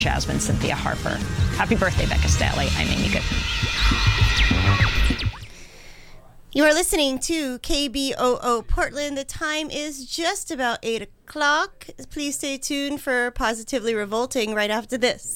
Jasmine Cynthia Harper. Happy birthday, Becca Staley. I'm Amy Goodman. You are listening to KBOO Portland. The time is just about 8 o'clock. Please stay tuned for Positively Revolting right after this.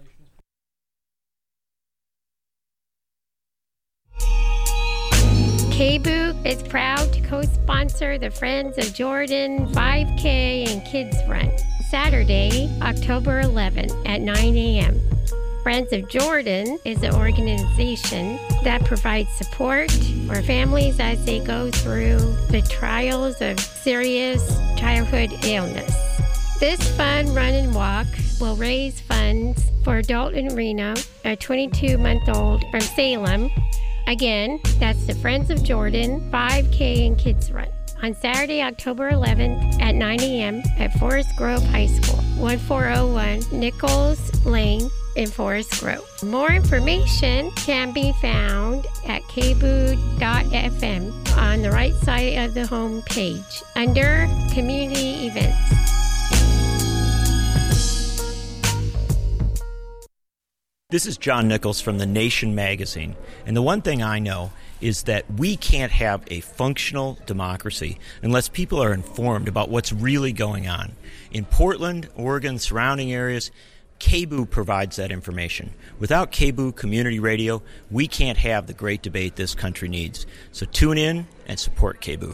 KBOO is proud to co-sponsor the Friends of Jordan 5K and Kids Run, Saturday, October 11th at 9 a.m. Friends of Jordan is an organization that provides support for families as they go through the trials of serious childhood illness. This fun run and walk will raise funds for Dalton Reno, a 22-month-old from Salem. Again, that's the Friends of Jordan 5K and Kids Run on Saturday, October 11th at 9 a.m. at Forest Grove High School, 1401 Nichols Lane in Forest Grove. More information can be found at kboo.fm on the right side of the home page under Community Events. This is John Nichols from The Nation magazine, and the one thing I know is that we can't have a functional democracy unless people are informed about what's really going on. In Portland, Oregon, surrounding areas, KBOO provides that information. Without KBOO Community Radio, we can't have the great debate this country needs. So tune in and support KBOO.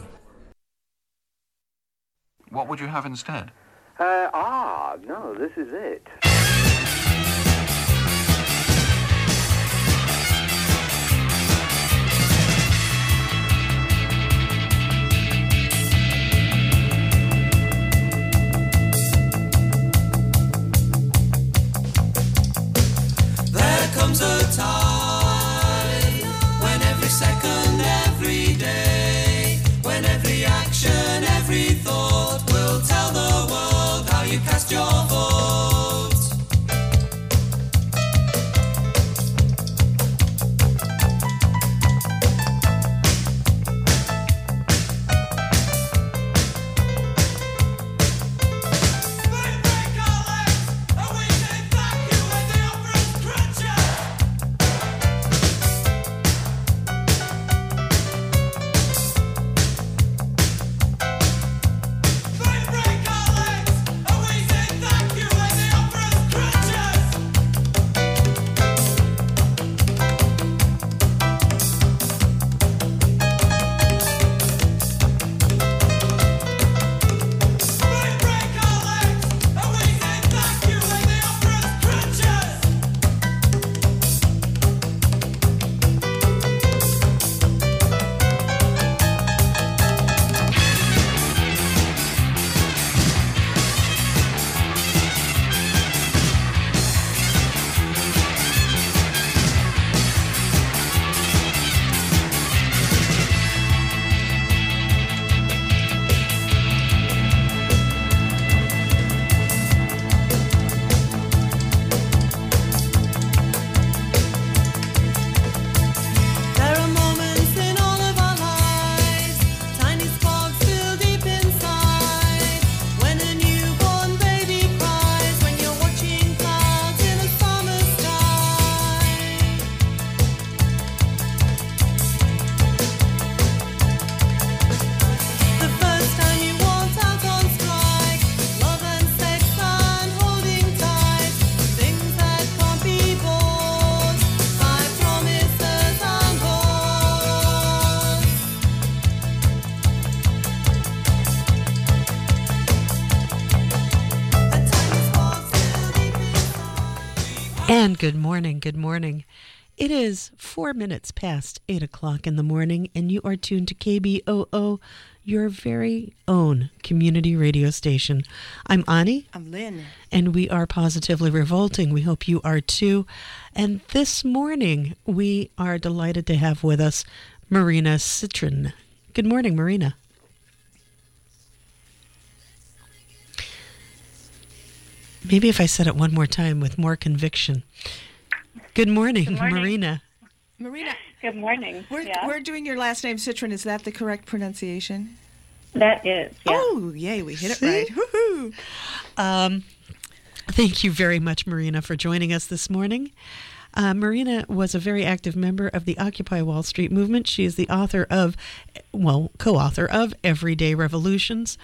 What would you have instead? No, this is it. There comes a time when every second, every day, when every action, every thought will tell the world how you cast your vote. And good morning, good morning. It is 4 minutes past 8 o'clock in the morning, and you are tuned to KBOO, your very own community radio station. I'm Ani. I'm Lynn. And we are Positively Revolting. We hope you are too. And this morning, we are delighted to have with us Marina Citron. Good morning, Marina. Maybe if I said it one more time with more conviction. Good morning, Marina. Marina. Good morning. We're doing your last name, Citron. Is that the correct pronunciation? That is. Yeah. Oh, yay, we hit it right. Woohoo! Thank you very much, Marina, for joining us this morning. Marina was a very active member of the Occupy Wall Street movement. She is the co-author of Everyday Revolutions.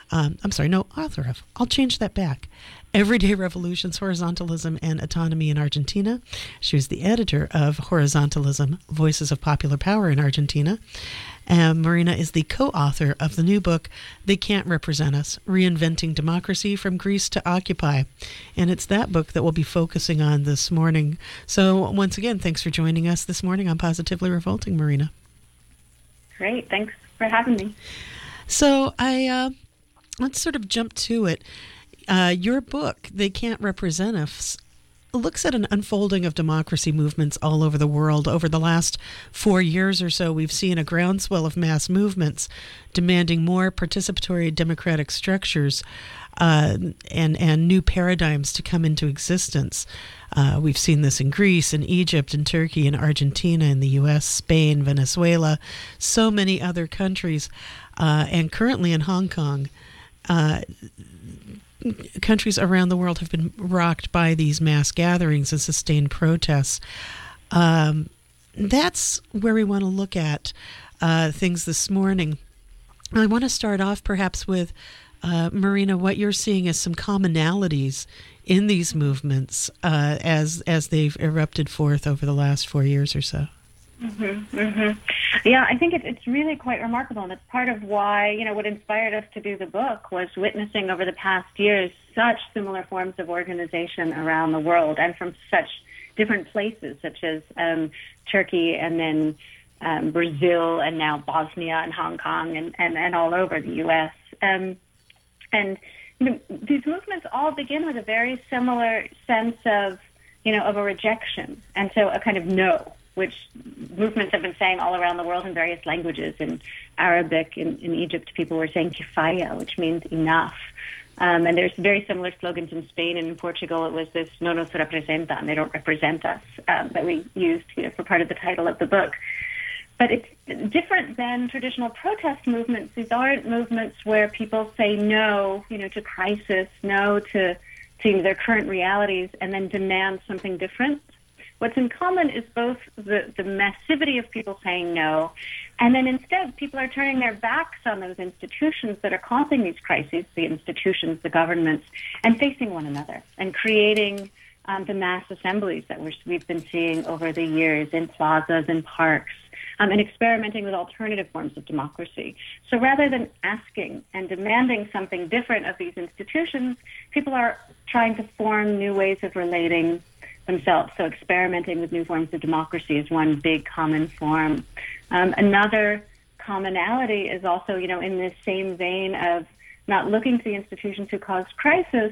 I'll change that back. Everyday Revolutions, Horizontalism and Autonomy in Argentina. She was the editor of Horizontalism, Voices of Popular Power in Argentina. Marina is the co-author of the new book, They Can't Represent Us, Reinventing Democracy from Greece to Occupy. And it's that book that we'll be focusing on this morning. So once again, thanks for joining us this morning on Positively Revolting, Marina. Great. Thanks for having me. So let's sort of jump to it. Your book, They Can't Represent Us, looks at an unfolding of democracy movements all over the world. Over the last 4 years or so, we've seen a groundswell of mass movements demanding more participatory democratic structures and new paradigms to come into existence. We've seen this in Greece, in Egypt, in Turkey, in Argentina, in the U.S., Spain, Venezuela, so many other countries, and currently in Hong Kong. Countries around the world have been rocked by these mass gatherings and sustained protests. That's where we want to look at things this morning. I want to start off perhaps with, Marina, what you're seeing as some commonalities in these movements as they've erupted forth over the last 4 years or so. Yeah, I think it's really quite remarkable, and it's part of why, what inspired us to do the book was witnessing over the past years such similar forms of organization around the world, and from such different places, such as Turkey, and then Brazil, and now Bosnia and Hong Kong, and all over the U.S. And these movements all begin with a very similar sense of a rejection, and so a kind of no, which movements have been saying all around the world in various languages. In Arabic, in Egypt, people were saying kifaya, which means enough. And there's very similar slogans in Spain, and in Portugal it was this no nos representan, they don't represent us, that we used for part of the title of the book. But it's different than traditional protest movements. These aren't movements where people say no, to crisis, no to their current realities, and then demand something different. What's in common is both the massivity of people saying no, and then instead people are turning their backs on those institutions that are causing these crises, the institutions, the governments, and facing one another and creating the mass assemblies that we've been seeing over the years in plazas and parks, and experimenting with alternative forms of democracy. So rather than asking and demanding something different of these institutions, people are trying to form new ways of relating themselves. So experimenting with new forms of democracy is one big common form. Another commonality is also, in this same vein of not looking to the institutions who cause crisis,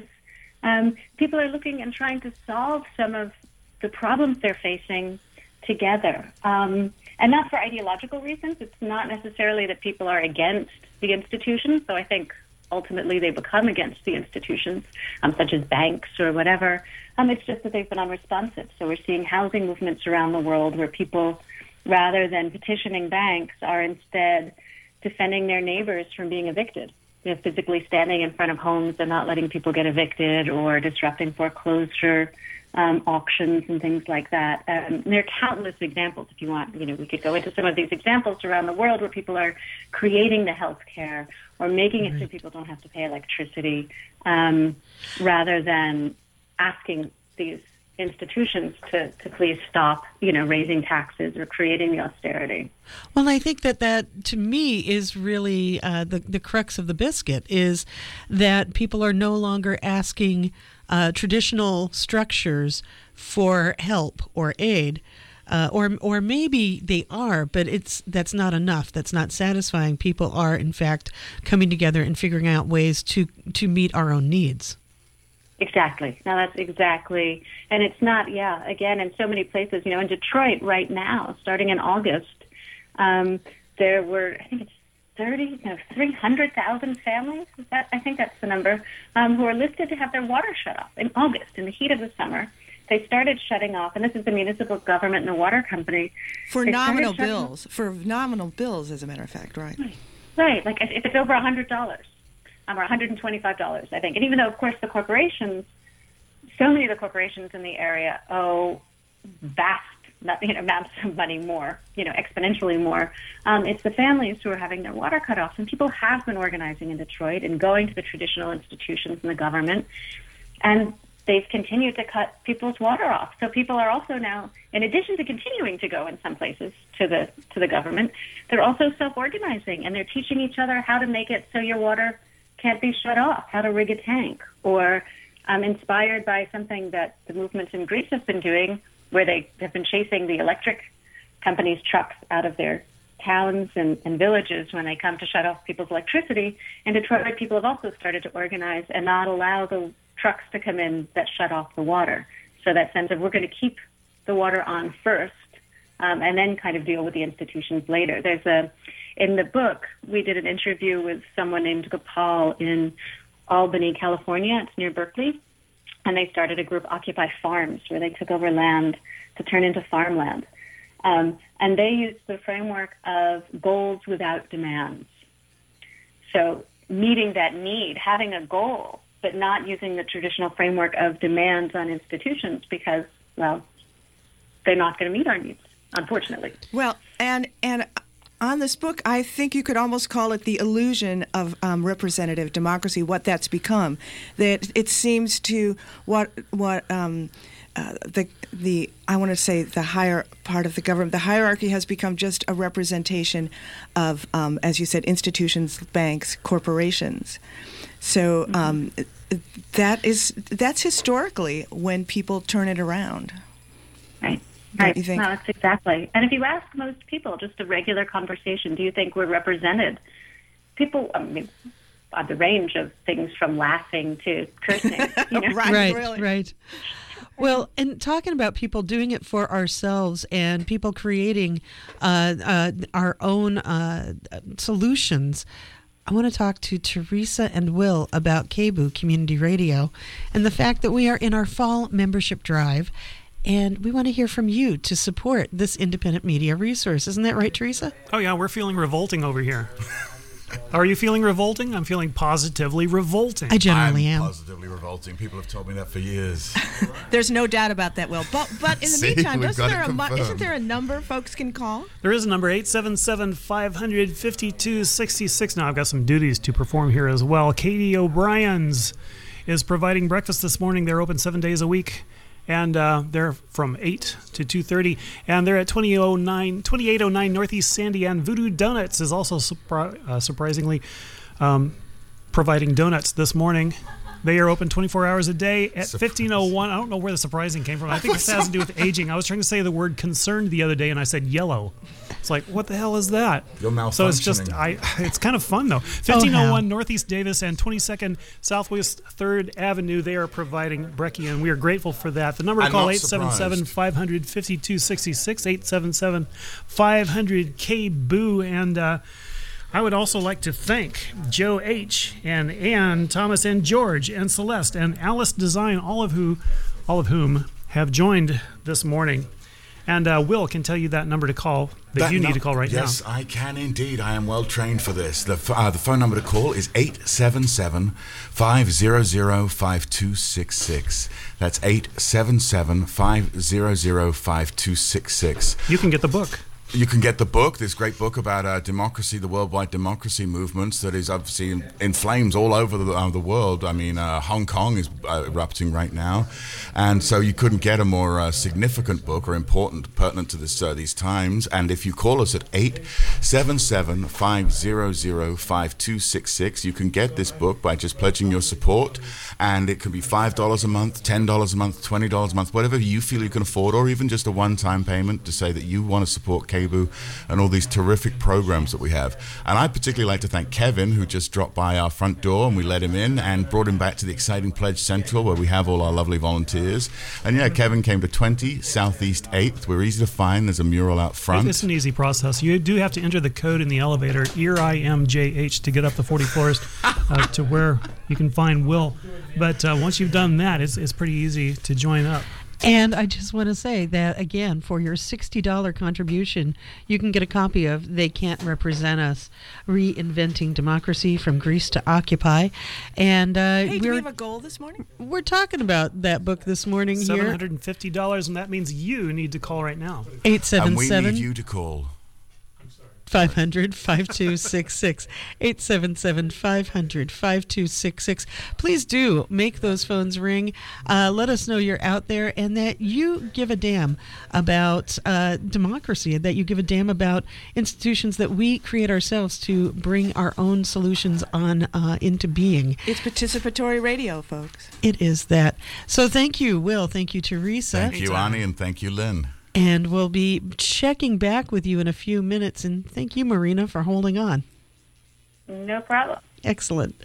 people are looking and trying to solve some of the problems they're facing together. And not for ideological reasons. It's not necessarily that people are against the institutions, though I think ultimately they become against the institutions, such as banks or whatever. It's just that they've been unresponsive. So we're seeing housing movements around the world where people, rather than petitioning banks, are instead defending their neighbors from being evicted. Physically standing in front of homes and not letting people get evicted, or disrupting foreclosure auctions and things like that. There are countless examples. If you want, we could go into some of these examples around the world where people are creating the health care or making it so people don't have to pay electricity, rather than asking these institutions to please stop, raising taxes or creating the austerity. Well, I think that to me is really the crux of the biscuit, is that people are no longer asking traditional structures for help or aid, or maybe they are, but that's not enough. That's not satisfying. People are, in fact, coming together and figuring out ways to meet our own needs. Exactly. No, that's exactly. And it's not, again, in so many places, in Detroit right now, starting in August, there were, I think it's 300,000 families, I think that's the number, who are listed to have their water shut off in August, in the heat of the summer. They started shutting off, and this is the municipal government and the water company. For nominal bills, as a matter of fact, right? Right, like if it's over $100. Or $125, I think. And even though, of course, the corporations so many of the corporations in the area owe vast amounts of money more, exponentially more. It's the families who are having their water cut off. And people have been organizing in Detroit and going to the traditional institutions in the government. And they've continued to cut people's water off. So people are also now, in addition to continuing to go in some places to the government, they're also self-organizing, and they're teaching each other how to make it so your water can't be shut off, how to rig a tank, or inspired by something that the movements in Greece have been doing, where they have been chasing the electric companies' trucks out of their towns and villages when they come to shut off people's electricity. In Detroit, people have also started to organize and not allow the trucks to come in that shut off the water. So that sense of we're going to keep the water on first and then kind of deal with the institutions later. In the book, we did an interview with someone named Gopal in Albany, California. It's near Berkeley. And they started a group, Occupy Farms, where they took over land to turn into farmland. And they used the framework of goals without demands. So meeting that need, having a goal, but not using the traditional framework of demands on institutions because, well, they're not going to meet our needs, unfortunately. Well, and on this book, I think you could almost call it the illusion of representative democracy, what that's become. That it seems to I want to say the higher part of the government, the hierarchy has become just a representation of, as you said, institutions, banks, corporations. So that's historically when people turn it around. Right. Don't you think? No, that's exactly. And if you ask most people, just a regular conversation, do you think we're represented? People, on the range of things from laughing to cursing. Right. Well, and talking about people doing it for ourselves and people creating our own solutions, I want to talk to Teresa and Will about KBOO Community Radio and the fact that we are in our fall membership drive. And we want to hear from you to support this independent media resource. Isn't that right, Teresa? Oh, yeah, we're feeling revolting over here. Are you feeling revolting? I'm feeling positively revolting. I generally am. Positively revolting. People have told me that for years. There's no doubt about that, Will. But in the meantime, isn't there a number folks can call? There is a number, 877-500-5266. Now, I've got some duties to perform here as well. Katie O'Brien's is providing breakfast this morning. They're open 7 days a week. And they're from 8 to 2:30, and they're at 2809 Northeast Sandy. And Voodoo Donuts is also surprisingly providing donuts this morning. They are open 24 hours a day at 1501. I don't know where the surprising came from. I think this has to do with aging. I was trying to say the word concerned the other day, and I said yellow. It's like, what the hell is that? You're malfunctioning. So it's just, it's kind of fun, though. 1501 Northeast Davis and 22nd Southwest 3rd Avenue. They are providing brekkie, and we are grateful for that. The number to call, 877-500-5266, 877-500-KBOO. And I would also like to thank Joe H. and Ann, Thomas and George and Celeste and Alice Design, all of whom have joined this morning. And Will can tell you that number to call that you need to call right now. Yes, I can indeed. I am well trained for this. The phone number to call is 877-500-5266. That's 877-500-5266. You can get the book. You can get the book, this great book about democracy, the worldwide democracy movements that is obviously in flames all over the world. I mean, Hong Kong is erupting right now. And so you couldn't get a more significant book or important, pertinent to these times. And if you call us at 877-500-5266, you can get this book by just pledging your support. And it can be $5 a month, $10 a month, $20 a month, whatever you feel you can afford, or even just a one-time payment to say that you want to support KBOO and all these terrific programs that we have. And I'd particularly like to thank Kevin, who just dropped by our front door and we let him in and brought him back to the exciting Pledge Central where we have all our lovely volunteers. And yeah, Kevin came to 20 Southeast 8th. We're easy to find. There's a mural out front. It's an easy process. You do have to enter the code in the elevator, ERIMJH, to get up the 40 floors to where you can find Will. But once you've done that, it's pretty easy to join up. And I just want to say that, again, for your $60 contribution, you can get a copy of They Can't Represent Us, Reinventing Democracy from Greece to Occupy. And Hey, do we have a goal this morning? we're talking about that book this morning here. $750, and that means you need to call right now. 877 And we need you to call. 500-5266. 877-500-5266. Please do make those phones ring. Let us know you're out there and that you give a damn about democracy, that you give a damn about institutions that we create ourselves to bring our own solutions on into being. It's participatory radio, folks. It is that. So thank you, Will. Thank you, Teresa. Thank you, Ani, and thank you, Lynn. And we'll be checking back with you in a few minutes. And thank you, Marina, for holding on. No problem. Excellent.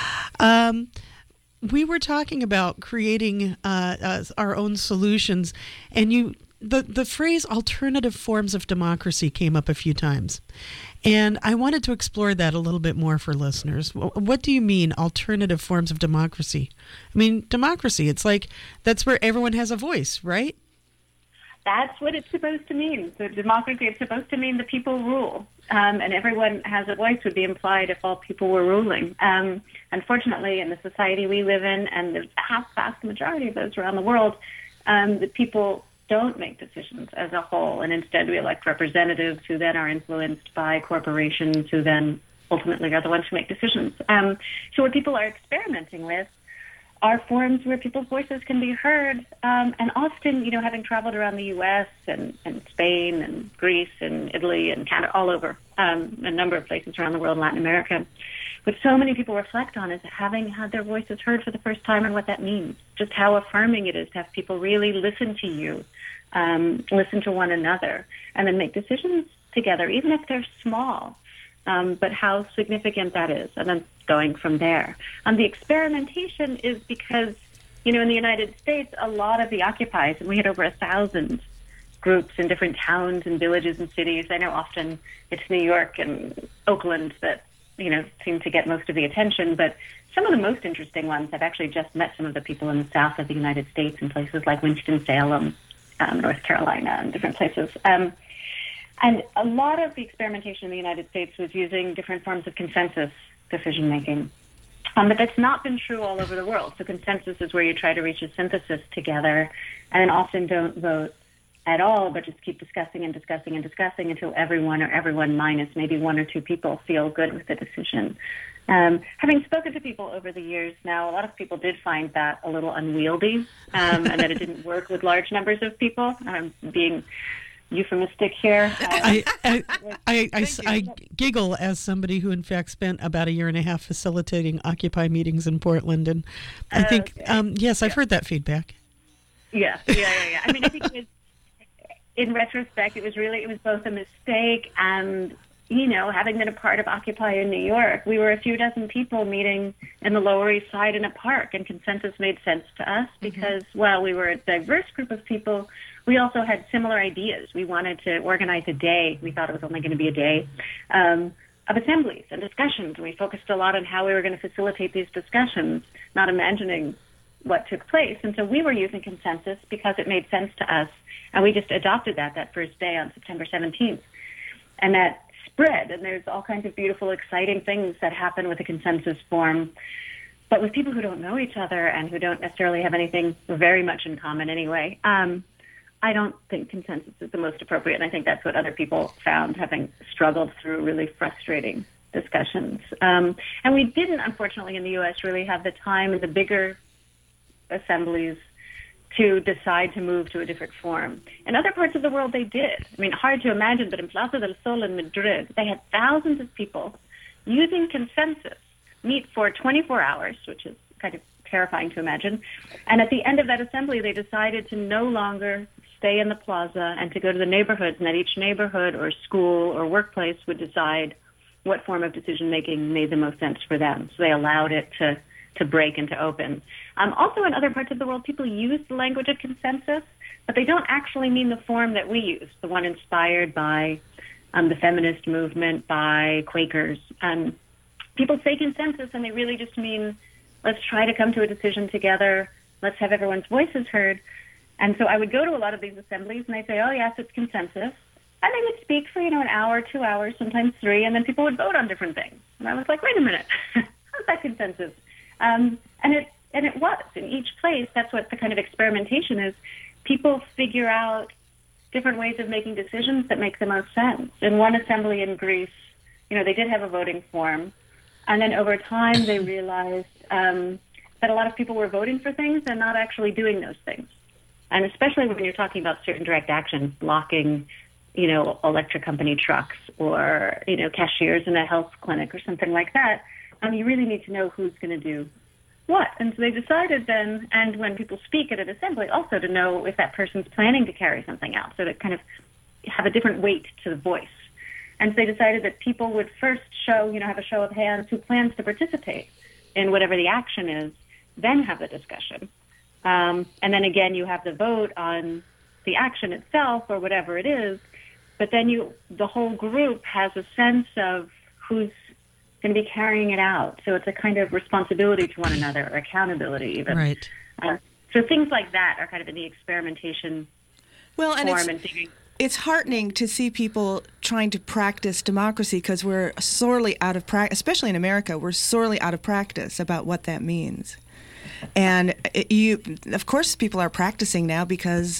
We were talking about creating our own solutions, and the phrase alternative forms of democracy came up a few times. And I wanted to explore that a little bit more for listeners. What do you mean, alternative forms of democracy? I mean, democracy, it's like that's where everyone has a voice, right? That's what it's supposed to mean. So democracy, it's supposed to mean the people rule. And everyone has a voice would be implied if all people were ruling. Unfortunately, in the society we live in, and the vast majority of those around the world, the people don't make decisions as a whole. And instead we elect representatives who then are influenced by corporations who then ultimately are the ones who make decisions. So what people are experimenting with are forums where people's voices can be heard. And often, having traveled around the U.S. and Spain and Greece and Italy and Canada, all over, a number of places around the world, Latin America, what so many people reflect on is having had their voices heard for the first time and what that means, just how affirming it is to have people really listen to you, listen to one another, and then make decisions together, even if they're small. But how significant that is, and then going from there. The experimentation is because, in the United States, a lot of the occupies, and we had over 1,000 groups in different towns and villages and cities. I know often it's New York and Oakland that, seem to get most of the attention, but some of the most interesting ones, I've actually just met some of the people in the south of the United States in places like Winston-Salem, North Carolina, and different places. And a lot of the experimentation in the United States was using different forms of consensus decision-making. But that's not been true all over the world. So consensus is where you try to reach a synthesis together and often don't vote at all, but just keep discussing and discussing and discussing until everyone minus maybe one or two people feel good with the decision. Having spoken to people over the years now, a lot of people did find that a little unwieldy and that it didn't work with large numbers of people. Being euphemistic here. I giggle as somebody who, in fact, spent about 1.5 years facilitating Occupy meetings in Portland, and I think, yes, I've heard that feedback. Yeah. I mean, I think it was, in retrospect, it was both a mistake and, having been a part of Occupy in New York, we were a few dozen people meeting in the Lower East Side in a park, and consensus made sense to us because, while we were a diverse group of people, we also had similar ideas. We wanted to organize a day. We thought it was only going to be a day of assemblies and discussions. And we focused a lot on how we were going to facilitate these discussions, not imagining what took place. And so we were using consensus because it made sense to us. And we just adopted that first day on September 17th. And that spread. And there's all kinds of beautiful, exciting things that happen with a consensus form. But with people who don't know each other and who don't necessarily have anything very much in common anyway, I don't think consensus is the most appropriate, and I think that's what other people found, having struggled through really frustrating discussions. And we didn't, unfortunately, in the U.S. really have the time and the bigger assemblies to decide to move to a different form. In other parts of the world, they did. I mean, hard to imagine, but in Plaza del Sol in Madrid, they had thousands of people using consensus meet for 24 hours, which is kind of terrifying to imagine. And at the end of that assembly, they decided to no longer stay in the plaza and to go to the neighborhoods, and that each neighborhood or school or workplace would decide what form of decision-making made the most sense for them. So they allowed it to break and to open. Also, in other parts of the world, people use the language of consensus, but they don't actually mean the form that we use, the one inspired by the feminist movement, by Quakers. People say consensus, and they really just mean, let's try to come to a decision together, let's have everyone's voices heard. And so I would go to a lot of these assemblies, and they'd say, oh, yes, it's consensus. And they would speak for, an hour, 2 hours, sometimes 3, and then people would vote on different things. And I was like, wait a minute, how's that consensus? And it was. In each place, that's what the kind of experimentation is. People figure out different ways of making decisions that make the most sense. In one assembly in Greece, they did have a voting form. And then over time, they realized that a lot of people were voting for things and not actually doing those things. And especially when you're talking about certain direct actions, blocking, electric company trucks or, cashiers in a health clinic or something like that, you really need to know who's going to do what. And so they decided then, and when people speak at an assembly, also to know if that person's planning to carry something out, so to kind of have a different weight to the voice. And so they decided that people would first have a show of hands who plans to participate in whatever the action is, then have the discussion. And then again, you have the vote on the action itself or whatever it is, but then the whole group has a sense of who's going to be carrying it out. So it's a kind of responsibility to one another, or accountability even. Right. So things like that are kind of in the experimentation form. And it's heartening to see people trying to practice democracy, because we're sorely out of practice, especially in America, we're sorely out of practice about what that means. And of course, people are practicing now because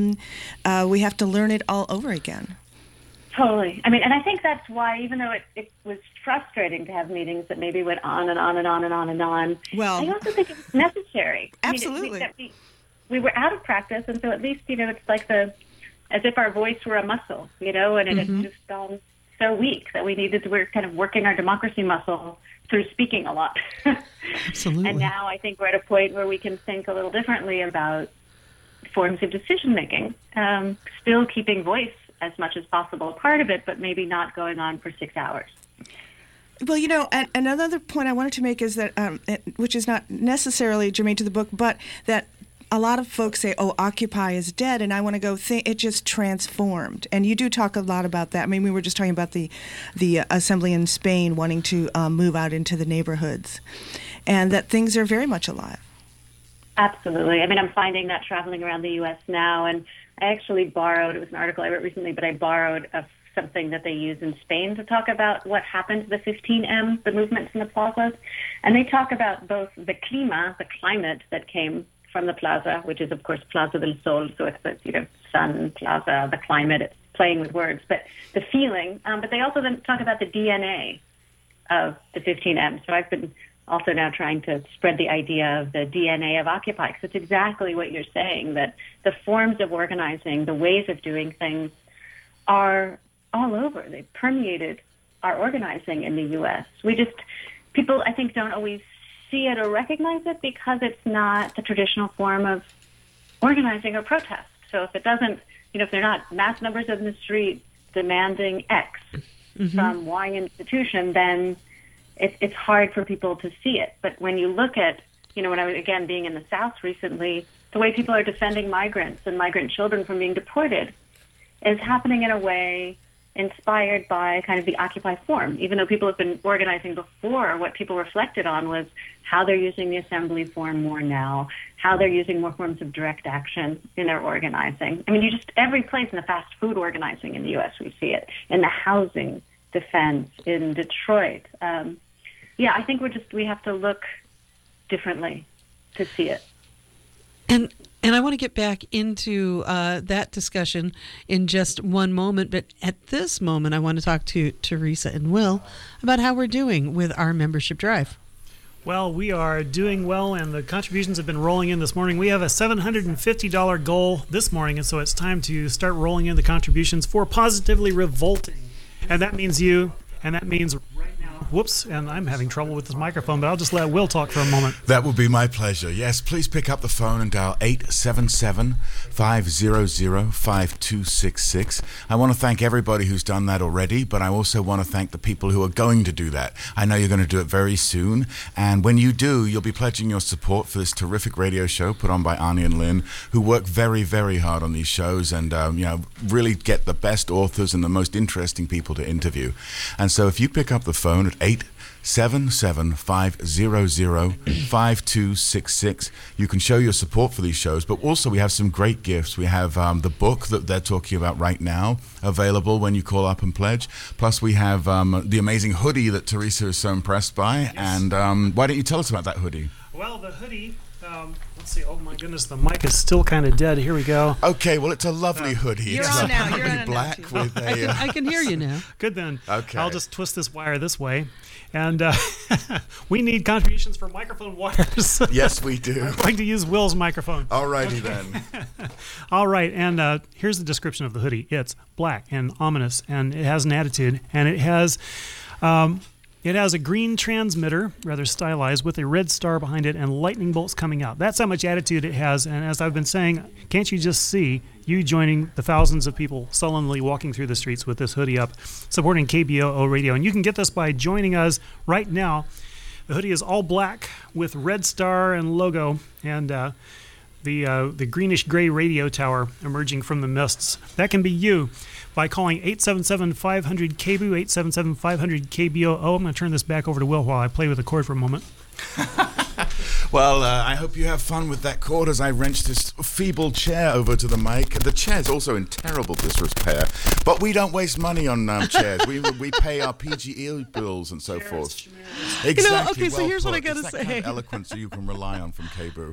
we have to learn it all over again. Totally. I mean, and I think that's why, even though it was frustrating to have meetings that maybe went on and on and on and on and on, well, I also think it was necessary. Absolutely. We were out of practice, and so at least, it's like as if our voice were a muscle, and it had just gone so weak that we're kind of working our democracy muscle through speaking a lot. Absolutely. And now I think we're at a point where we can think a little differently about forms of decision-making, still keeping voice as much as possible a part of it, but maybe not going on for 6 hours. Well, and another point I wanted to make is that, which is not necessarily germane to the book, but that a lot of folks say, oh, Occupy is dead, and I want to go, it just transformed. And you do talk a lot about that. I mean, we were just talking about the assembly in Spain wanting to move out into the neighborhoods, and that things are very much alive. Absolutely. I mean, I'm finding that traveling around the U.S. now, and I actually borrowed, it was an article I wrote recently, but I borrowed something that they use in Spain to talk about what happened to the 15M, the movements in the plazas. And they talk about both the clima, the climate that came from the plaza, which is, of course, Plaza del Sol, so it's the sun, plaza, the climate, it's playing with words, but the feeling. But they also then talk about the DNA of the 15M. So I've been also now trying to spread the idea of the DNA of Occupy, because it's exactly what you're saying, that the forms of organizing, the ways of doing things are all over. They've permeated our organizing in the U.S. People, I think, don't always see it or recognize it because it's not the traditional form of organizing or protest. So if it doesn't, if they're not mass numbers in the street demanding X from Y institution, then it's hard for people to see it. But when you look at, when I was, again, being in the South recently, the way people are defending migrants and migrant children from being deported is happening in a way inspired by kind of the Occupy form. Even though people have been organizing before, what people reflected on was how they're using the assembly form more now, how they're using more forms of direct action in their organizing. I mean, every place in the fast food organizing in the U.S., we see it, in the housing defense, in Detroit. I think we have to look differently to see it. And I want to get back into that discussion in just one moment, but at this moment I want to talk to Teresa and Will about how we're doing with our membership drive. Well, we are doing well, and the contributions have been rolling in this morning. We have a $750 goal this morning, and so it's time to start rolling in the contributions for Positively Revolting. And that means you, and that means right now, whoops, and I'm having trouble with this microphone, but I'll just let Will talk for a moment. That would be my pleasure. Yes, please pick up the phone and dial 877-500-5266. I want to thank everybody who's done that already, but I also want to thank the people who are going to do that. I know you're going to do it very soon, and when you do, you'll be pledging your support for this terrific radio show put on by Arnie and Lynn, who work very, very hard on these shows and really get the best authors and the most interesting people to interview. And so if you pick up the phone at 877-500-5266. You can show your support for these shows, but also we have some great gifts. We have the book that they're talking about right now available when you call up and pledge. Plus we have the amazing hoodie that Teresa is so impressed by. Yes. And why don't you tell us about that hoodie? Well, the hoodie... let's see. Oh my goodness, the mic is still kind of dead. Here we go. Okay, well, it's a lovely hoodie. You're it's on now. You're on black now with a. I can hear you now. Good then. Okay. I'll just twist this wire this way, and we need contributions for microphone wires. Yes, we do. I'm going to use Will's microphone. Alrighty then. All right, and here's the description of the hoodie. It's black and ominous, and it has an attitude, and it has. It has a green transmitter, rather stylized, with a red star behind it and lightning bolts coming out. That's how much attitude it has. And as I've been saying, can't you just see you joining the thousands of people sullenly walking through the streets with this hoodie up, supporting KBOO Radio? And you can get this by joining us right now. The hoodie is all black with red star and logo, and the greenish-gray radio tower emerging from the mists. That can be you by calling 877-500-KBOO, 877-500-KBOO. I'm going to turn this back over to Will while I play with the cord for a moment. Well, I hope you have fun with that cord as I wrench this feeble chair over to the mic. The chair's also in terrible disrepair, but we don't waste money on chairs. We pay our PGE bills and so forth. Exactly. So here's what I got to say. Kind of eloquence that you can rely on from KBOO.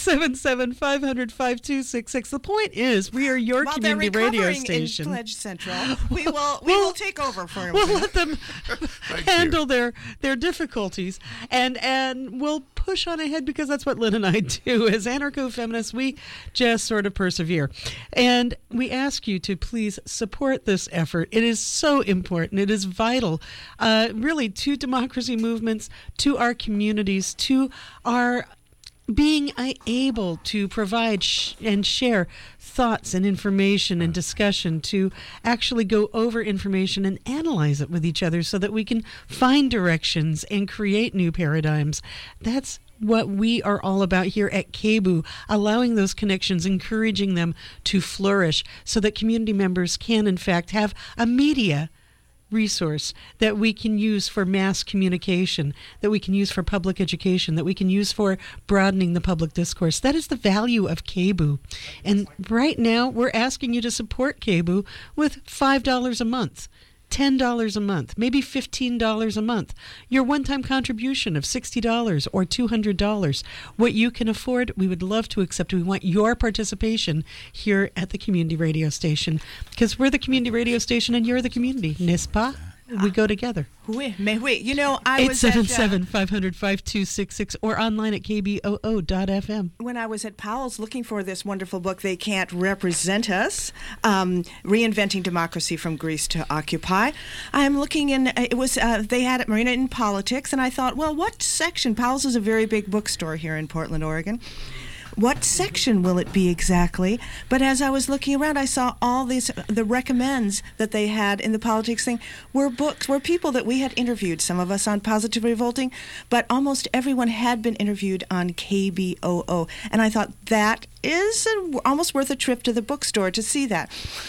877-500-5266. The point is, we are your community radio station. In Pledge Central, we will take over for them. We'll let them handle their difficulties, and we'll push on ahead because that's what Lynn and I do. As anarcho-feminists, we just sort of persevere. And we ask you to please support this effort. It is so important. It is vital, really, to democracy movements, to our communities, to our being able to provide and share thoughts and information and discussion, to actually go over information and analyze it with each other so that we can find directions and create new paradigms. That's what we are all about here at KBOO, allowing those connections, encouraging them to flourish so that community members can, in fact, have a media resource that we can use for mass communication, that we can use for public education, that we can use for broadening the public discourse. That is the value of KBOO. And right now, we're asking you to support KBOO with $5 a month. $10 a month, maybe $15 a month. Your one-time contribution of $60 or $200. What you can afford, we would love to accept. We want your participation here at the community radio station because we're the community radio station and you're the community, n'est-ce pas? We go together. Oui, mais oui. You know, I was 877-500-5266 or online at kboo.fm. When I was at Powell's looking for this wonderful book, They Can't Represent Us, Reinventing Democracy from Greece to Occupy, I'm looking in, it was, they had it, Marina in Politics, and I thought, well, what section? Powell's is a very big bookstore here in Portland, Oregon. What section will it be exactly? But as I was looking around, I saw all these, the recommends that they had in the politics thing were books, were people that we had interviewed, some of us on Positively Revolting, but almost everyone had been interviewed on KBOO. And I thought that is almost worth a trip to the bookstore to see that.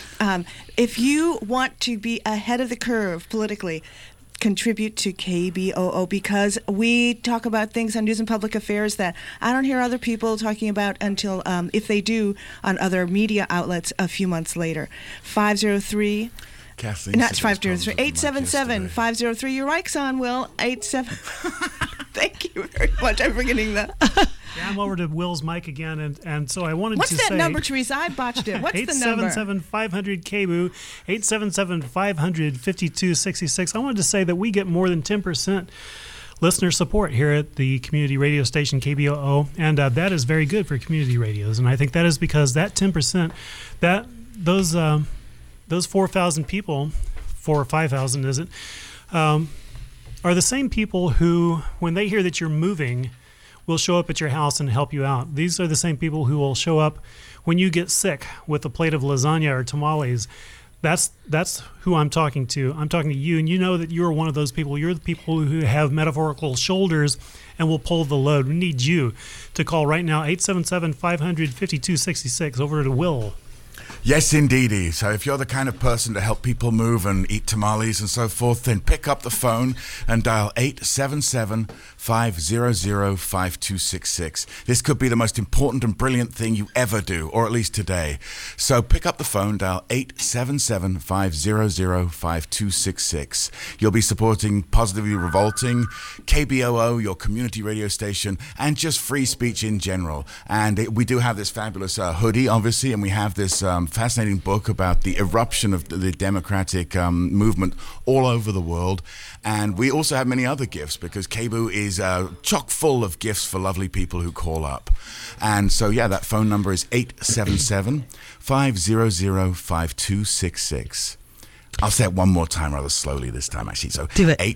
If you want to be ahead of the curve politically, contribute to KBOO because we talk about things on News and Public Affairs that I don't hear other people talking about until, if they do, on other media outlets a few months later. 503... Kathleen, not 503, 877-503. Your mic's on, Will. 87. Thank you very much. I'm forgetting that. Yeah, I'm over to Will's mic again, and so I wanted to say... What's that number, Teresa? I botched it. What's the number? 877-500-KBOO, 877-500-5266. I wanted to say that we get more than 10% listener support here at the community radio station KBOO, and that is very good for community radios. And I think that is because that 10%, those 4,000 people, 4 or 5,000 is it, are the same people who, when they hear that you're moving, will show up at your house and help you out. These are the same people who will show up when you get sick with a plate of lasagna or tamales. That's who I'm talking to. I'm talking to you, and you know that you're one of those people. You're the people who have metaphorical shoulders and will pull the load. We need you to call right now, 877-500-5266, over to Will. Yes, indeedy. So if you're the kind of person to help people move and eat tamales and so forth, then pick up the phone and dial 877-500-5266. This could be the most important and brilliant thing you ever do, or at least today. So pick up the phone, dial 877-500-5266. You'll be supporting Positively Revolting, KBOO, your community radio station, and just free speech in general. And we do have this fabulous hoodie, obviously, and we have this fascinating book about the eruption of the democratic movement all over the world. And we also have many other gifts because KBOO is chock full of gifts for lovely people who call up. And so, yeah, that phone number is 877-500-5266. I'll say it one more time rather slowly this time, actually. So do it.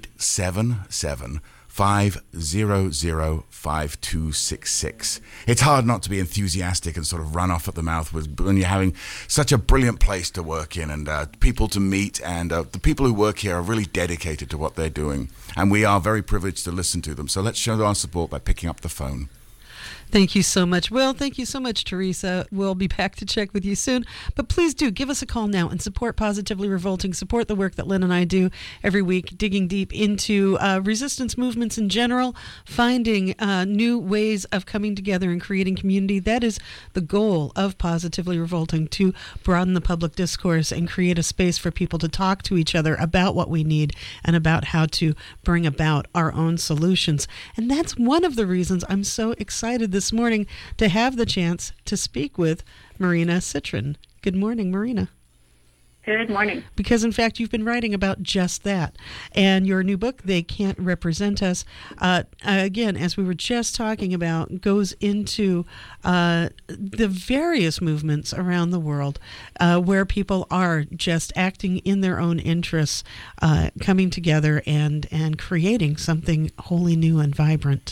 877-500-5266. It's hard not to be enthusiastic and sort of run off at the mouth when you're having such a brilliant place to work in and people to meet, and the people who work here are really dedicated to what they're doing, and we are very privileged to listen to them. So let's show our support by picking up the phone. Thank you so much, Will. Thank you so much, Teresa. We'll be back to check with you soon. But please do give us a call now and support Positively Revolting. Support the work that Lynn and I do every week, digging deep into resistance movements in general, finding new ways of coming together and creating community. That is the goal of Positively Revolting, to broaden the public discourse and create a space for people to talk to each other about what we need and about how to bring about our own solutions. And that's one of the reasons I'm so excited this morning to have the chance to speak with Marina Citrin. Good morning, Marina. Good morning. Because, in fact, you've been writing about just that. And your new book, They Can't Represent Us, again, as we were just talking about, goes into the various movements around the world where people are just acting in their own interests, coming together and creating something wholly new and vibrant.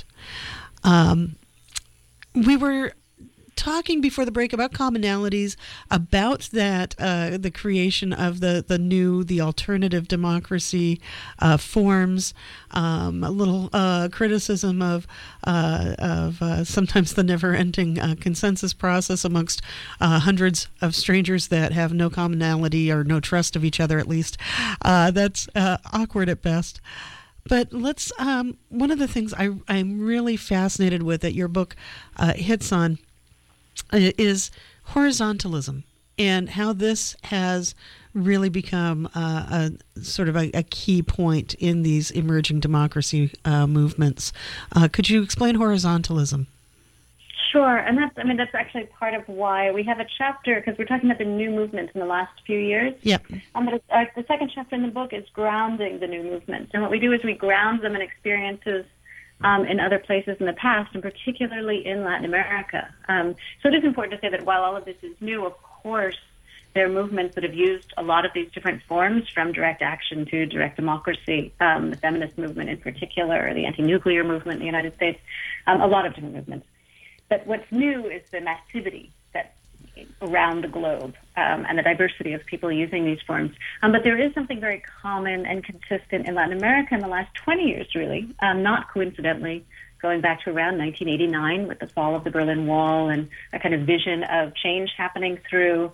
We were talking before the break about commonalities, about that the creation of the alternative democracy forms, a little criticism of sometimes the never-ending consensus process amongst hundreds of strangers that have no commonality or no trust of each other, at least. That's awkward at best. But let's, one of the things I'm really fascinated with that your book hits on is horizontalism, and how this has really become a sort of a key point in these emerging democracy movements. Could you explain horizontalism? Sure, and that's actually part of why we have a chapter, because we're talking about the new movements in the last few years. Yep. But the second chapter in the book is grounding the new movements, and what we do is we ground them in experiences in other places in the past, and particularly in Latin America. So it is important to say that while all of this is new, of course, there are movements that have used a lot of these different forms, from direct action to direct democracy, the feminist movement in particular, the anti-nuclear movement in the United States, a lot of different movements. But what's new is the massivity that's around the globe and the diversity of people using these forms. But there is something very common and consistent in Latin America in the last 20 years, really, not coincidentally, going back to around 1989 with the fall of the Berlin Wall and a kind of vision of change happening through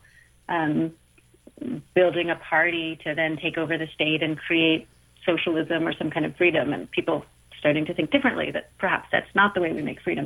building a party to then take over the state and create socialism or some kind of freedom, and people starting to think differently, that perhaps that's not the way we make freedom.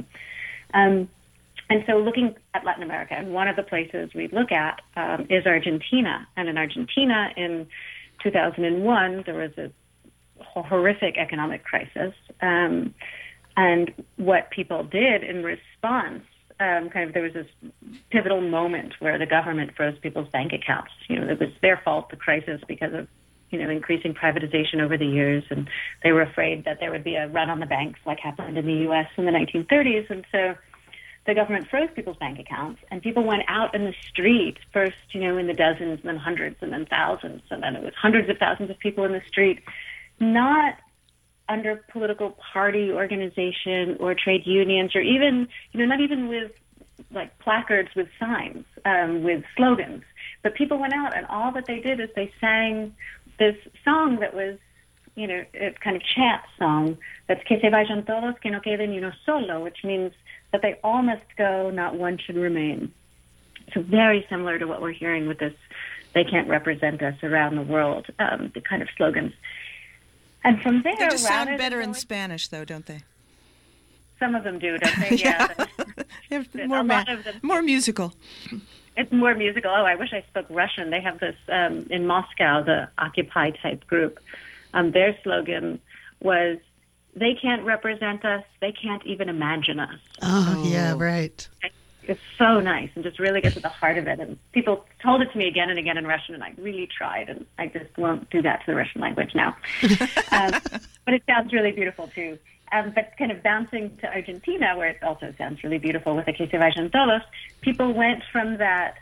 And so looking at Latin America, and one of the places we look at is Argentina. And in Argentina in 2001, there was a horrific economic crisis. And what people did in response, there was this pivotal moment where the government froze people's bank accounts. It was their fault, the crisis, because of increasing privatization over the years, and they were afraid that there would be a run on the banks like happened in the U.S. in the 1930s. And so the government froze people's bank accounts, and people went out in the street, first, in the dozens, and then hundreds, and then thousands, and then it was hundreds of thousands of people in the street, not under political party organization or trade unions, or even, not even with like placards with signs, with slogans, but people went out, and all that they did is they sang this song that was, a kind of chant song, that's que se vayan todos, que no quede ni uno solo, which means that they all must go, not one should remain. So very similar to what we're hearing with this, they can't represent us around the world, the kind of slogans. And from there, they just sound better in Spanish, though, don't they? Some of them do, don't they? Yeah. They're more musical. It's more musical. Oh, I wish I spoke Russian. They have this in Moscow, the Occupy type group. Their slogan was, "They can't represent us. They can't even imagine us." Oh, yeah, right. It's so nice and just really gets to the heart of it. And people told it to me again and again in Russian, and I really tried, and I just won't do that to the Russian language now. But it sounds really beautiful, too. But kind of bouncing to Argentina, where it also sounds really beautiful with the Que se vayan todos, people went from that,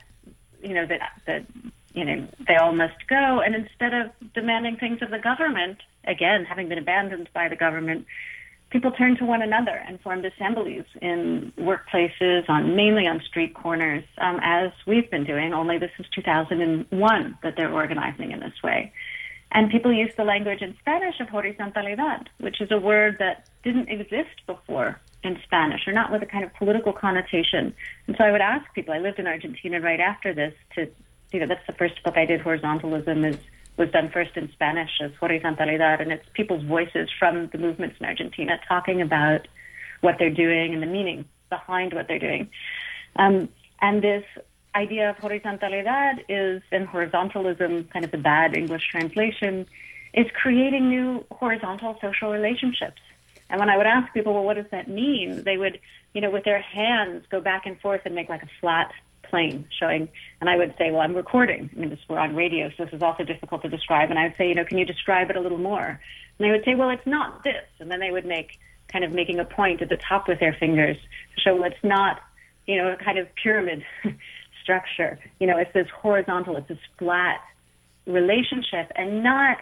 they all must go, and instead of demanding things of the government, again, having been abandoned by the government, people turned to one another and formed assemblies in workplaces, mainly on street corners, as we've been doing, only this is 2001 that they're organizing in this way. And people use the language in Spanish of horizontalidad, which is a word that didn't exist before in Spanish, or not with a kind of political connotation. And so I would ask people, I lived in Argentina right after this, that's the first book I did, Horizontalism, was done first in Spanish as horizontalidad, and it's people's voices from the movements in Argentina talking about what they're doing and the meaning behind what they're doing. And this idea of horizontalidad is, and horizontalism, kind of the bad English translation, is creating new horizontal social relationships. And when I would ask people, well, what does that mean? They would, with their hands go back and forth and make like a flat plane showing, and I would say, well, I'm recording. We're on radio, so this is also difficult to describe. And I would say, can you describe it a little more? And they would say, well, it's not this. And then they would making a point at the top with their fingers to show, well, it's not, a kind of pyramid structure. It's this horizontal, it's this flat relationship, and not